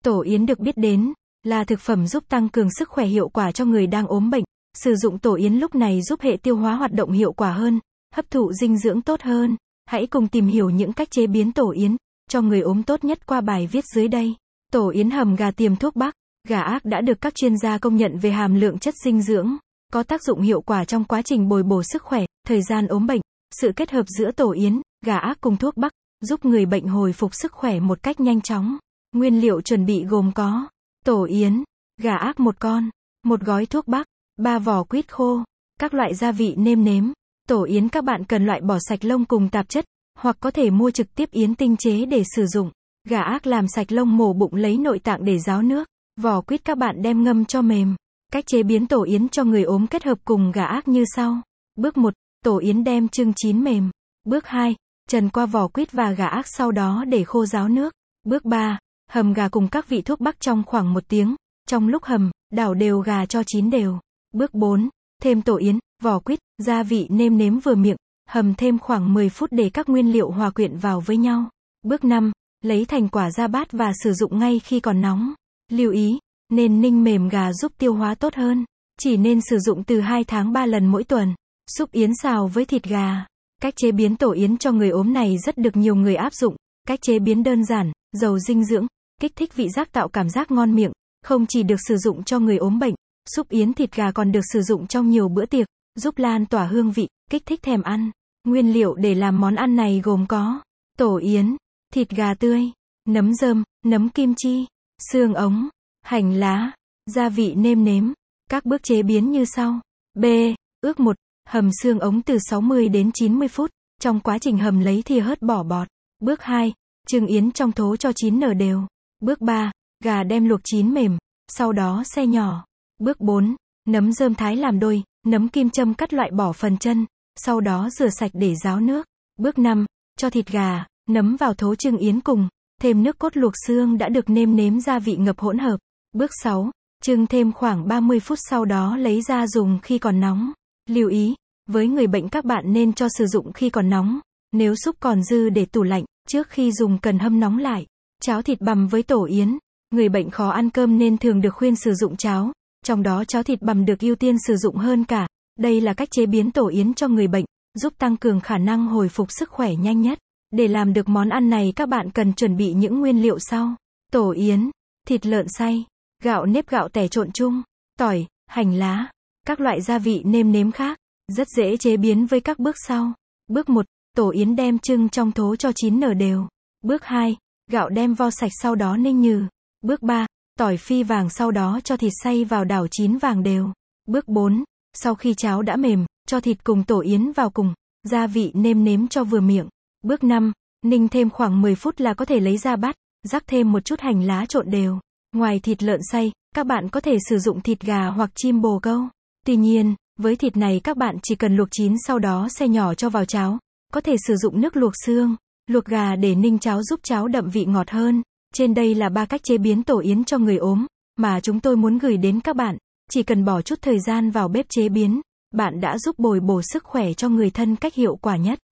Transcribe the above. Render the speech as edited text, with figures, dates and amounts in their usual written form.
Tổ yến được biết đến là thực phẩm giúp tăng cường sức khỏe hiệu quả cho người đang ốm bệnh. Sử dụng tổ yến lúc này giúp hệ tiêu hóa hoạt động hiệu quả hơn, hấp thụ dinh dưỡng tốt hơn. Hãy cùng tìm hiểu những cách chế biến tổ yến cho người ốm tốt nhất qua bài viết dưới đây. Tổ yến hầm gà tiềm thuốc bắc. Gà ác đã được các chuyên gia công nhận về hàm lượng chất dinh dưỡng, có tác dụng hiệu quả trong quá trình bồi bổ sức khỏe, thời gian ốm bệnh. Sự kết hợp giữa tổ yến, gà ác cùng thuốc bắc, giúp người bệnh hồi phục sức khỏe một cách nhanh chóng. Nguyên liệu chuẩn bị gồm có tổ yến, gà ác 1 con, 1 gói thuốc bắc, 3 vỏ quýt khô, các loại gia vị nêm nếm. Tổ yến các bạn cần loại bỏ sạch lông cùng tạp chất, hoặc có thể mua trực tiếp yến tinh chế để sử dụng. Gà ác làm sạch lông, mổ bụng lấy nội tạng để ráo nước. Vỏ quýt các bạn đem ngâm cho mềm. Cách chế biến tổ yến cho người ốm kết hợp cùng gà ác như sau. Bước 1, tổ yến đem chưng chín mềm. Bước 2, trần qua vỏ quýt và gà ác sau đó để khô ráo nước. Bước 3, hầm gà cùng các vị thuốc bắc trong khoảng 1 tiếng. Trong lúc hầm, đảo đều gà cho chín đều. Bước 4, thêm tổ yến, vỏ quýt, gia vị nêm nếm vừa miệng, hầm thêm khoảng 10 phút để các nguyên liệu hòa quyện vào với nhau. Bước 5, lấy thành quả ra bát và sử dụng ngay khi còn nóng. Lưu ý, nên ninh mềm gà giúp tiêu hóa tốt hơn. Chỉ nên sử dụng từ 2 tháng 3 lần mỗi tuần. Súp yến xào với thịt gà. Cách chế biến tổ yến cho người ốm này rất được nhiều người áp dụng. Cách chế biến đơn giản, giàu dinh dưỡng, kích thích vị giác tạo cảm giác ngon miệng. Không chỉ được sử dụng cho người ốm bệnh, súp yến thịt gà còn được sử dụng trong nhiều bữa tiệc, giúp lan tỏa hương vị, kích thích thèm ăn. Nguyên liệu để làm món ăn này gồm có tổ yến, thịt gà tươi, nấm rơm, nấm kim chi, xương ống, hành lá, gia vị nêm nếm. Các bước chế biến như sau. B. Ước 1. Hầm xương ống từ 60 đến 90 phút. Trong quá trình hầm lấy thìa hớt bỏ bọt. Bước 2. Chưng yến trong thố cho chín nở đều. Bước 3. Gà đem luộc chín mềm, sau đó xay nhỏ. Bước 4. Nấm rơm thái làm đôi, nấm kim châm cắt loại bỏ phần chân, sau đó rửa sạch để ráo nước. Bước 5. Cho thịt gà, nấm vào thố chưng yến cùng, thêm nước cốt luộc xương đã được nêm nếm gia vị ngập hỗn hợp. Bước 6. Chưng thêm khoảng 30 phút sau đó lấy ra dùng khi còn nóng. Lưu ý, với người bệnh các bạn nên cho sử dụng khi còn nóng. Nếu súp còn dư để tủ lạnh, trước khi dùng cần hâm nóng lại. Cháo thịt bằm với tổ yến. Người bệnh khó ăn cơm nên thường được khuyên sử dụng cháo. Trong đó cháo thịt bằm được ưu tiên sử dụng hơn cả. Đây là cách chế biến tổ yến cho người bệnh, giúp tăng cường khả năng hồi phục sức khỏe nhanh nhất. Để làm được món ăn này các bạn cần chuẩn bị những nguyên liệu sau. Tổ yến, thịt lợn xay, gạo nếp gạo tẻ trộn chung, tỏi, hành lá, các loại gia vị nêm nếm khác. Rất dễ chế biến với các bước sau. Bước 1, tổ yến đem chưng trong thố cho chín nở đều. Bước 2, gạo đem vo sạch sau đó ninh nhừ. Bước 3, tỏi phi vàng sau đó cho thịt xay vào đảo chín vàng đều. Bước 4, sau khi cháo đã mềm, cho thịt cùng tổ yến vào cùng, gia vị nêm nếm cho vừa miệng. Bước 5, ninh thêm khoảng 10 phút là có thể lấy ra bát, rắc thêm một chút hành lá trộn đều. Ngoài thịt lợn xay, các bạn có thể sử dụng thịt gà hoặc chim bồ câu. Tuy nhiên, với thịt này các bạn chỉ cần luộc chín sau đó xay nhỏ cho vào cháo. Có thể sử dụng nước luộc xương, luộc gà để ninh cháo giúp cháo đậm vị ngọt hơn. Trên đây là 3 cách chế biến tổ yến cho người ốm mà chúng tôi muốn gửi đến các bạn. Chỉ cần bỏ chút thời gian vào bếp chế biến, bạn đã giúp bồi bổ sức khỏe cho người thân cách hiệu quả nhất.